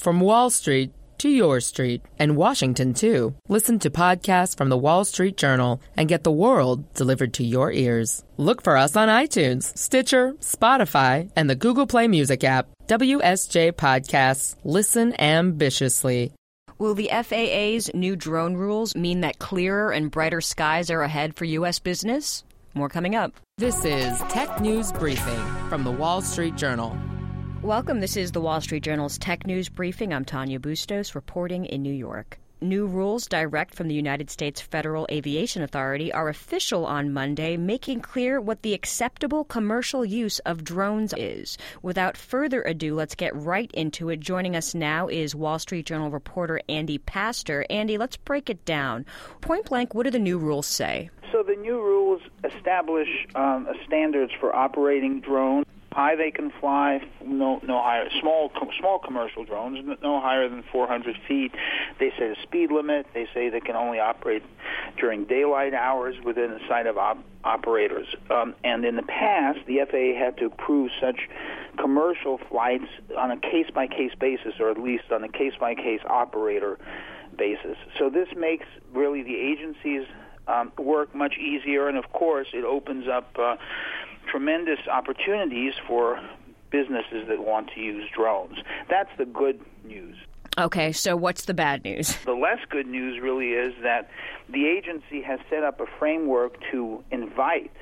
From Wall Street to your street, and Washington, too. Listen to podcasts from the Wall Street Journal and get the world delivered to your ears. Look for us on iTunes, Stitcher, Spotify, and the Google Play Music app. WSJ Podcasts. Listen ambitiously. Will the FAA's new drone rules mean that clearer and brighter skies are ahead for U.S. business? More coming up. This is Tech News Briefing from the Wall Street Journal. Welcome. This is the Wall Street Journal's Tech News Briefing. I'm Tanya Bustos, reporting in New York. New rules direct from the United States Federal Aviation Authority are official on Monday, making clear what the acceptable commercial use of drones is. Without further ado, let's get right into it. Joining us now is Wall Street Journal reporter Andy Pastor. Andy, let's break it down. Point blank, what do the new rules say? So the new rules establish standards for operating drones. High they can fly, no higher. Small commercial drones, no higher than 400 feet. They set a speed limit. They say they can only operate during daylight hours within a sight of operators. And in the past, the FAA had to approve such commercial flights on a case-by-case basis, or at least on a case-by-case operator basis. So this makes really the agency's work much easier, and of course, it opens up tremendous opportunities for businesses that want to use drones. That's the good news. Okay, so what's the bad news? The less good news really is that the agency has set up a framework to invite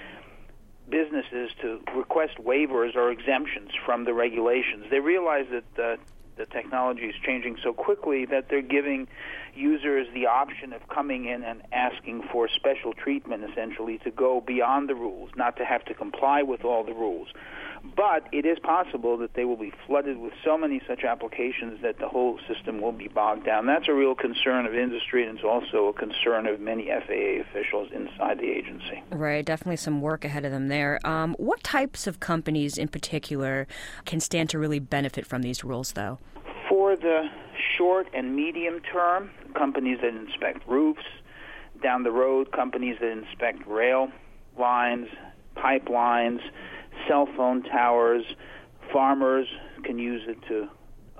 businesses to request waivers or exemptions from the regulations. They realize that the technology is changing so quickly that they're giving users the option of coming in and asking for special treatment, essentially, to go beyond the rules, not to have to comply with all the rules. But it is possible that they will be flooded with so many such applications that the whole system will be bogged down. That's a real concern of industry, and it's also a concern of many FAA officials inside the agency. Right, definitely some work ahead of them there. What types of companies in particular can stand to really benefit from these rules, though? For the short and medium term, companies that inspect roofs, down the road, companies that inspect rail lines, pipelines, cell phone towers, farmers can use it to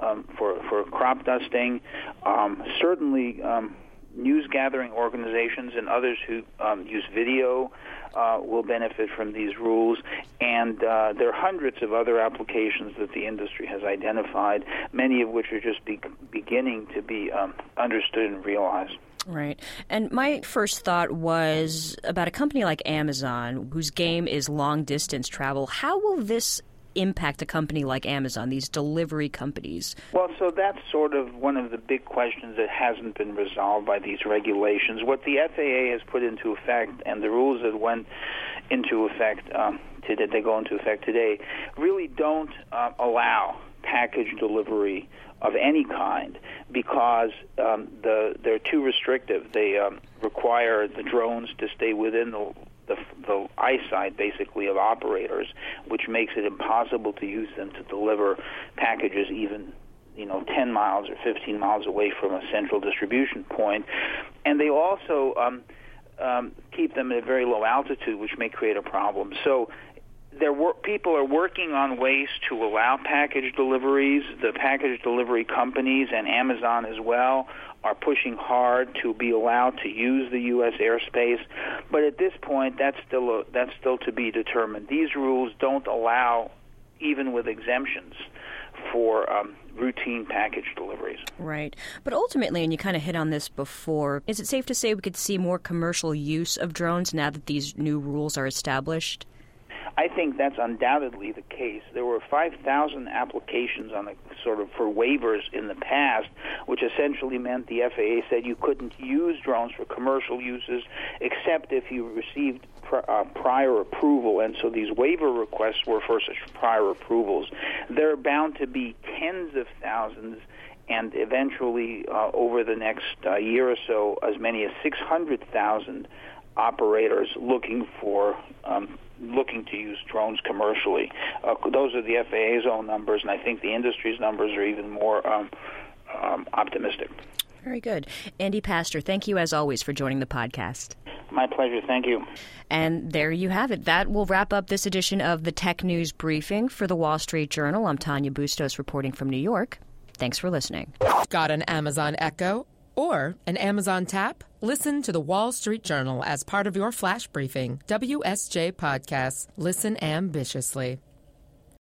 for crop dusting. Certainly, news-gathering organizations and others who use video will benefit from these rules. And there are hundreds of other applications that the industry has identified, many of which are just beginning to be understood and realized. Right. And my first thought was about a company like Amazon, whose game is long-distance travel. How will this impact a company like Amazon, these delivery companies? Well, so that's sort of one of the big questions that hasn't been resolved by these regulations. What the FAA has put into effect and the rules that went into effect they go into effect today really don't allow package delivery of any kind because they're too restrictive. They require the drones to stay within the eyesight, basically, of operators, which makes it impossible to use them to deliver packages even 10 miles or 15 miles away from a central distribution point. And they also keep them at a very low altitude, which may create a problem. So people are working on ways to allow package deliveries. The package delivery companies and Amazon as well are pushing hard to be allowed to use the U.S. airspace. But at this point, that's still to be determined. These rules don't allow, even with exemptions, for routine package deliveries. Right. But ultimately, and you kind of hit on this before, is it safe to say we could see more commercial use of drones now that these new rules are established? I think that's undoubtedly the case. There were 5,000 applications for waivers in the past, which essentially meant the FAA said you couldn't use drones for commercial uses except if you received prior approval, and so these waiver requests were for such prior approvals. There are bound to be tens of thousands, and eventually, over the next year or so, as many as 600,000 operators looking to use drones commercially. Those are the FAA's own numbers, and I think the industry's numbers are even more optimistic. Very good. Andy Pastor, thank you as always for joining the podcast. My pleasure. Thank you. And there you have it. That will wrap up this edition of the Tech News Briefing for the Wall Street Journal. I'm Tanya Bustos reporting from New York. Thanks for listening. Got an Amazon Echo or an Amazon Tap? Listen to the Wall Street Journal as part of your flash briefing. WSJ Podcasts. Listen ambitiously.